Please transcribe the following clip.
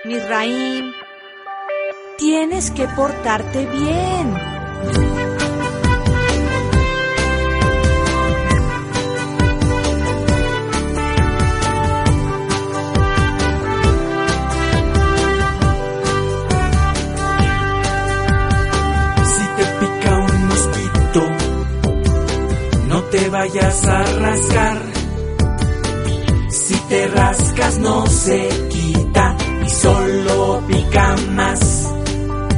Misraim, tienes que portarte bien. No te vayas a rascar. Si te rascas no se quita y solo pica más.